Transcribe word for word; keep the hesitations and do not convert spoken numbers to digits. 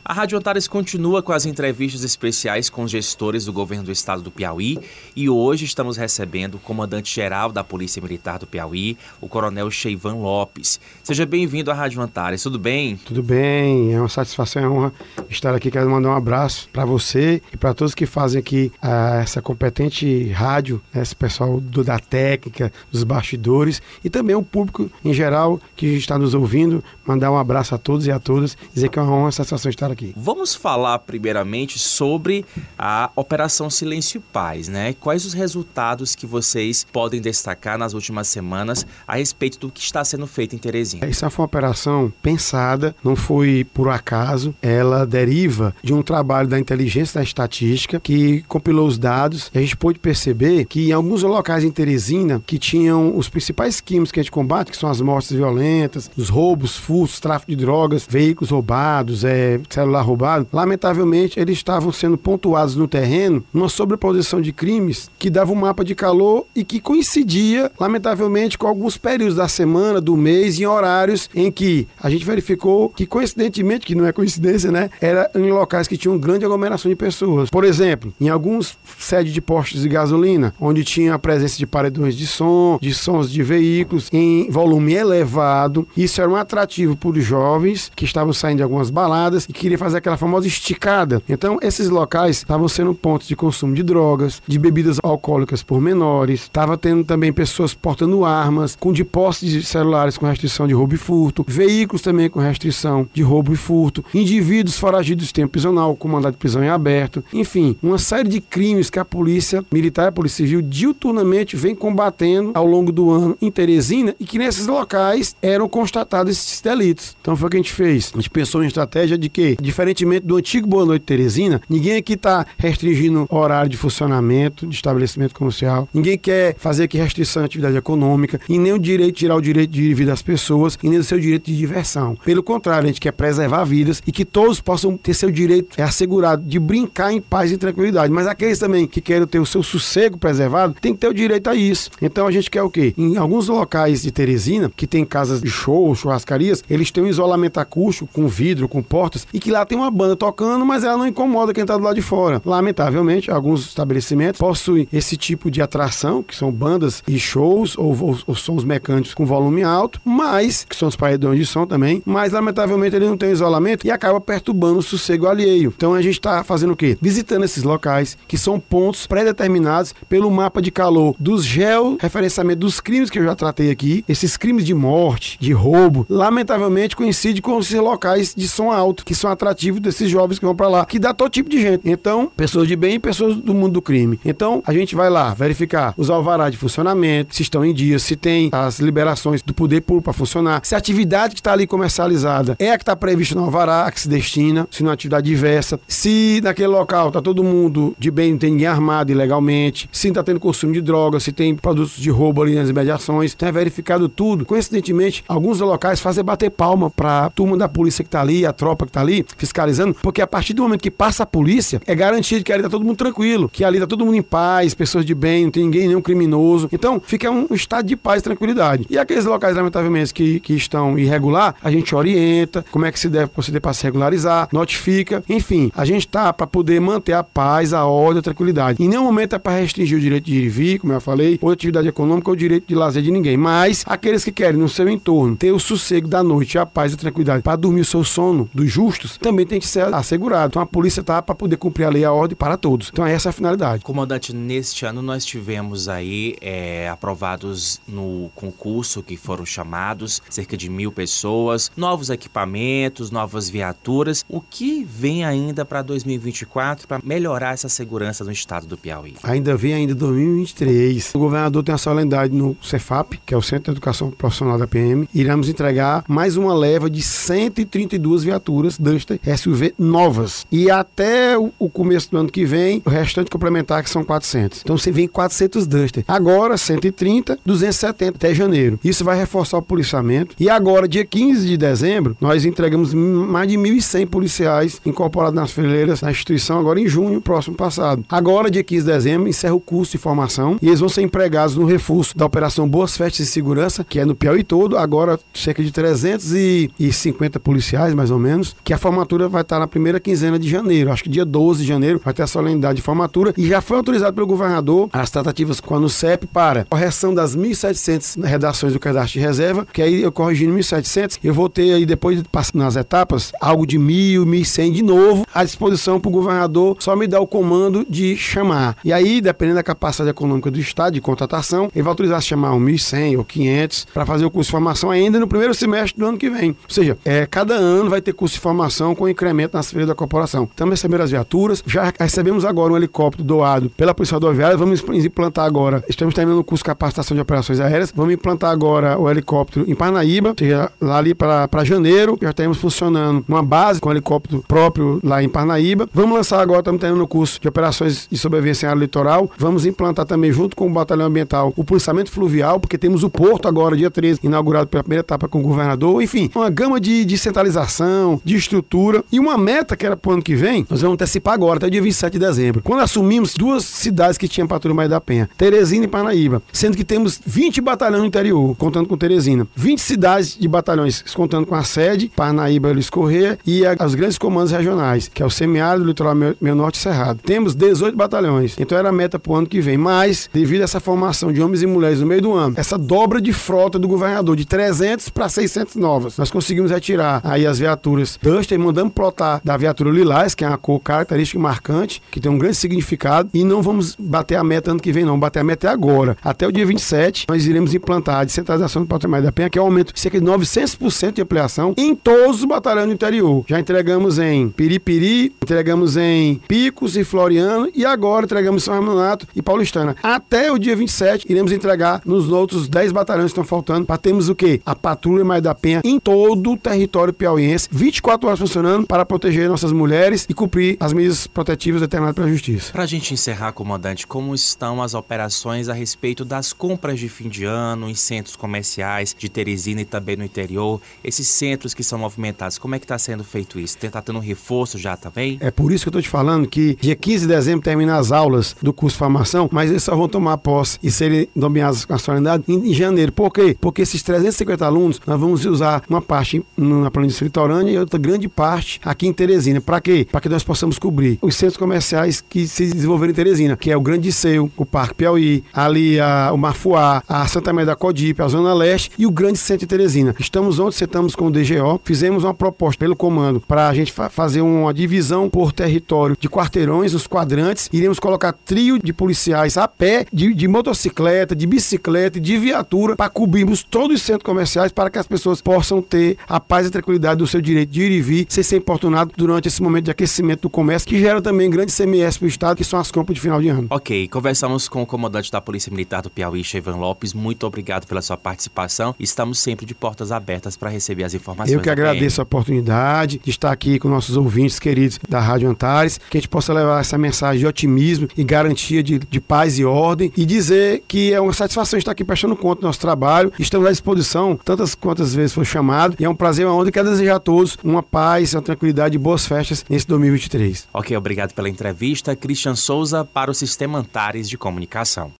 A Rádio Antares continua com as entrevistas especiais com os gestores do governo do estado do Piauí e hoje estamos recebendo o comandante-geral da Polícia Militar do Piauí, o coronel Cheivan Lopes. Seja bem-vindo à Rádio Antares, tudo bem? Tudo bem, é uma satisfação e uma honra estar aqui. Quero mandar um abraço para você e para todos que fazem aqui uh, essa competente rádio, né, esse pessoal do, da técnica, dos bastidores e também o público em geral que está nos ouvindo. Mandar um abraço a todos e a todas, dizer que é uma honra e satisfação estar aqui. Vamos falar primeiramente sobre a Operação Silêncio e Paz, né? Quais os resultados que vocês podem destacar nas últimas semanas a respeito do que está sendo feito em Terezinha? Essa foi uma operação pensada, não foi por acaso, ela deriva de um trabalho da inteligência da estatística que compilou os dados e a gente pôde perceber que em alguns locais em Teresina que tinham os principais crimes que a gente combate, que são as mortes violentas, os roubos, furtos, tráfico de drogas, veículos roubados, é, celular roubado, lamentavelmente eles estavam sendo pontuados no terreno numa sobreposição de crimes que dava um mapa de calor e que coincidia, lamentavelmente, com alguns períodos da semana, do mês, em horários em que a gente verificou que, coincidentemente, que não é coincidência, né, era em locais que tinham grande aglomeração de pessoas. Por exemplo, em alguns sedes de postos de gasolina, onde tinha a presença de paredões de som, de sons de veículos em volume elevado, isso era um atrativo para os jovens que estavam saindo de algumas baladas e queriam fazer aquela famosa esticada. Então, esses locais estavam sendo pontos de consumo de drogas, de bebidas alcoólicas por menores, estava tendo também pessoas portando armas, com de posse de celulares com restrição de roubo e furto, veículos também com restrição de roubo e furto, indivíduos foragidos de tempo prisional, com mandado de prisão em aberto, enfim, uma série de crimes que a Polícia Militar e a Polícia Civil diuturnamente vem combatendo ao longo do ano em Teresina e que nesses locais eram constatados esses delitos. Então foi o que a gente fez. A gente pensou em estratégia de que, diferentemente do antigo Boa Noite Teresina, ninguém aqui está restringindo horário de funcionamento de estabelecimento comercial, ninguém quer fazer aqui restrição à atividade econômica e nem o direito de tirar o direito de vida das pessoas e nem o seu direito de diversão. Pelo contrário, a gente quer preservar vidas e que todos possam ter seu direito é assegurado de brincar em paz e tranquilidade. Mas aqueles também que querem ter o seu sossego preservado, tem que ter o direito a isso. Então a gente quer o quê? Em alguns locais de Teresina, que tem casas de show, churrascarias, eles têm um isolamento acústico com vidro, com portas, e que lá tem uma banda tocando, mas ela não incomoda quem está do lado de fora. Lamentavelmente, alguns estabelecimentos possuem esse tipo de atração, que são bandas e shows, ou, ou, ou sons mecânicos com volume alto, mas, que são os paredões de som também, mas lamentavelmente ele não tem isolamento e acaba perturbando o sossego alheio. Então a gente está fazendo o quê? Visitando esses locais, que são pontos pré-determinados pelo mapa de calor dos georreferenciamento dos crimes que eu já tratei aqui, esses crimes de morte, de roubo, lamentavelmente coincide com esses locais de som alto, que são atrativos desses jovens que vão para lá, que dá todo tipo de gente. Então, pessoas de bem e pessoas do mundo do crime. Então, a gente vai lá verificar os alvarás de funcionamento, se estão em dia, se tem as liberações do poder público para funcionar, se a atividade que está ali comercializada é a que está prevista no alvará, a que se destina, se não é uma atividade diversa, se naquele local está todo mundo de bem, não tem ninguém armado ilegalmente, se está tendo consumo de drogas, se tem produtos de roubo ali nas imediações. Então é verificado tudo. Coincidentemente, alguns locais fazem bater palma para a turma da polícia que está ali, a tropa que está ali, fiscalizando, porque a partir do momento que passa a polícia, é garantido que ali está todo mundo tranquilo, que ali está todo mundo em paz, pessoas de bem, não tem ninguém, nenhum criminoso. Então, fica um estado de paz e tranquilidade. E aqueles locais, lamentavelmente, que, que estão irregular, a gente orienta como é que se deve proceder para se regularizar, notifica, enfim, a gente está para poder manter a paz, a ordem, a tranquilidade. Em nenhum momento é para restringir o direito de ir e vir, como eu falei, ou atividade econômica ou o direito de lazer de ninguém. Mas aqueles que querem no seu entorno ter o sossego da noite, a paz e a tranquilidade para dormir o seu sono dos justos, também tem que ser assegurado. Então a polícia está para poder cumprir a lei e a ordem para todos. Então essa é a finalidade. Comandante, neste ano nós tivemos aí é, aprovados no concurso que foram chamados cerca de mil pessoas, novos equipamentos, novas viaturas. O que vem ainda para dois mil e vinte e quatro para melhorar essa segurança no estado do Piauí? Ainda vem ainda dois mil e vinte e três. O governador tem a solenidade no Cefap, que é o Centro de Educação Profissional da P M. Iremos entregar mais uma leva de cento e trinta e duas viaturas Duster S U V novas. E até o começo do ano que vem, o restante complementar, que são quatrocentos. Então você vem quatrocentos Duster. Agora, cento e trinta, duzentos e setenta até janeiro. Isso vai reforçar o policiamento. E agora, dia quinze de dezembro, nós entregamos mais de mil e cem policiais incorporados nas fileiras da instituição, agora em junho, próximo passado. Agora, dia quinze de dezembro, encerra o curso de formação e eles vão ser empregados no reforço da Operação Boas Festas de Segurança, que é no Piauí todo, agora cerca de trezentos e cinquenta policiais, mais ou menos, que a formação formatura vai estar na primeira quinzena de janeiro. Acho que dia doze de janeiro vai ter a solenidade de formatura e já foi autorizado pelo governador as tratativas com a NUCEP para correção das mil e setecentas redações do cadastro de reserva, que aí eu corrigindo mil e setecentos, eu vou ter aí depois de passar nas etapas, algo de mil, mil e cem de novo à disposição para o governador só me dar o comando de chamar. E aí, dependendo da capacidade econômica do estado de contratação, ele vai autorizar a chamar um mil e cem ou quinhentos para fazer o curso de formação ainda no primeiro semestre do ano que vem. Ou seja, é, cada ano vai ter curso de formação com incremento nas feiras da corporação. Estamos recebendo as viaturas, já recebemos agora um helicóptero doado pela Polícia Rodoviária, vamos implantar agora, estamos terminando o curso de capacitação de operações aéreas, vamos implantar agora o helicóptero em Parnaíba, ou seja, lá ali para janeiro, já temos funcionando uma base com helicóptero próprio lá em Parnaíba. Vamos lançar agora, estamos terminando o curso de operações de sobrevivência em área litoral, vamos implantar também junto com o Batalhão Ambiental o policiamento fluvial, porque temos o porto agora, dia treze, inaugurado pela primeira etapa com o governador, enfim, uma gama de, de centralização, de estrutura e uma meta que era para o ano que vem, nós vamos antecipar agora, até dia vinte e sete de dezembro, quando assumimos duas cidades que tinham patrulha Maria da Penha, Teresina e Parnaíba, sendo que temos vinte batalhões no interior, contando com Teresina, vinte cidades de batalhões, contando com a sede, Parnaíba, Luiz Correia e a, os grandes comandos regionais, que é o semiárido, Litoral Meio Norte e Cerrado. Temos dezoito batalhões, então era a meta para o ano que vem, mas devido a essa formação de homens e mulheres no meio do ano, essa dobra de frota do governador de trezentos para seiscentos novas, nós conseguimos retirar aí as viaturas Duster e mandamos plotar da viatura Lilás, que é uma cor característica e marcante, que tem um grande significado, e não vamos bater a meta ano que vem não, bater a meta é agora. Até o dia vinte e sete, nós iremos implantar a descentralização do Patrulhamento da Penha, que é um aumento de cerca de novecentos por cento de ampliação em todos os batalhões do interior. Já entregamos em Piripiri, entregamos em Picos e Floriano, e agora entregamos em São Renato e Paulistana. Até o dia vinte e sete, iremos entregar nos outros dez batalhões que estão faltando, para termos o quê? A Patrulha Maria da Penha em todo o território piauiense, vinte e quatro horas funcionando para proteger nossas mulheres e cumprir as medidas protetivas determinadas pela Justiça. Para a gente encerrar, comandante, como estão as operações a respeito das compras de fim de ano em centros comerciais de Teresina e também no interior? Esses centros que são movimentados, como é que está sendo feito isso? Está tendo um reforço já também? É por isso que eu estou te falando que dia quinze de dezembro termina as aulas do curso de formação, mas eles só vão tomar posse e serem nomeados com a solenidade em, em janeiro. Por quê? Porque esses trezentos e cinquenta alunos, nós vamos usar uma parte na planície litorânea e outra grande parte aqui em Teresina. Para quê? Para que nós possamos cobrir os centros comerciais que se desenvolveram em Teresina, que é o Grande Seu, o Parque Piauí, ali a, o Marfuá, a Santa Maria da Codipe, a Zona Leste e o Grande Centro de Teresina. Estamos onde sentamos com o D G O, fizemos uma proposta pelo comando para a gente fa- fazer uma divisão por território de quarteirões, os quadrantes, iremos colocar trio de policiais a pé, de, de motocicleta, de bicicleta e de viatura para cobrirmos todos os centros comerciais para que as pessoas possam ter a paz e a tranquilidade do seu direito de ir e vir, sem ser importunado durante esse momento de aquecimento do comércio, que gera também grande C M S para o Estado, que são as compras de final de ano. Ok, conversamos com o comandante da Polícia Militar do Piauí, Cheyvan Lopes. Muito obrigado pela sua participação. Estamos sempre de portas abertas para receber as informações. Eu que agradeço a oportunidade de estar aqui com nossos ouvintes queridos da Rádio Antares, que a gente possa levar essa mensagem de otimismo e garantia de, de paz e ordem e dizer que é uma satisfação estar aqui prestando conta do nosso trabalho. Estamos à disposição tantas quantas vezes for chamado e é um prazer, uma honra e quero desejar a todos uma paz, uma tranquilidade e boas festas nesse dois mil e vinte e três. Ok, obrigado pela entrevista. Christian Souza para o Sistema Antares de Comunicação.